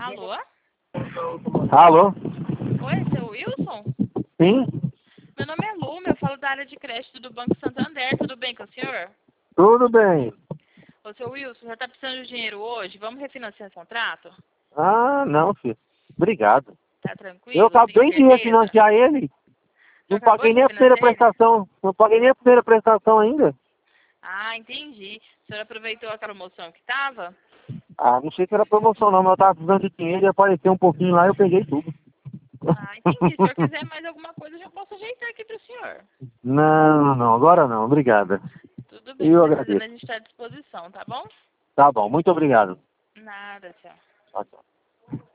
Alô? Alô? Oi, seu Wilson? Sim? Meu nome é Luma, eu falo da área de crédito do Banco Santander. Tudo bem com o senhor? Tudo bem. Ô, seu Wilson, já está precisando de dinheiro hoje? Vamos refinanciar esse contrato? Ah, não, filho. Obrigado. Tá Eu tranquilo? Tem acabei de certeza? refinanciar ele. Já Não acabou paguei de nem a primeira refinanciar ele? prestação. Não paguei nem a primeira prestação ainda. Ah, entendi. O senhor aproveitou a promoção que tava? Ah, não sei se era promoção não, mas eu tava precisando de dinheiro e apareceu um pouquinho lá e eu peguei tudo. Ah, entendi. Se o senhor quiser mais alguma coisa, eu já posso ajeitar aqui pro senhor. Não, não, agora não. Obrigada. Tudo bem, Eu precisando, agradeço. a gente está à disposição, tá bom? Tá bom, muito obrigado. Nada, tchau. Tchau, tchau.